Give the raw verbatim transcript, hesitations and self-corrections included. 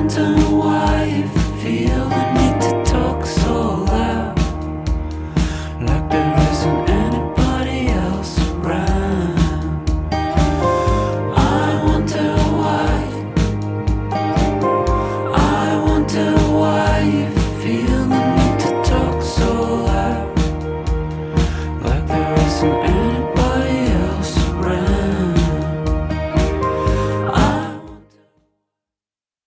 wonder why you feel the need to talk so loud, like there isn't anybody else around. I wonder why, I wonder why you feel the need to talk so loud, like there isn't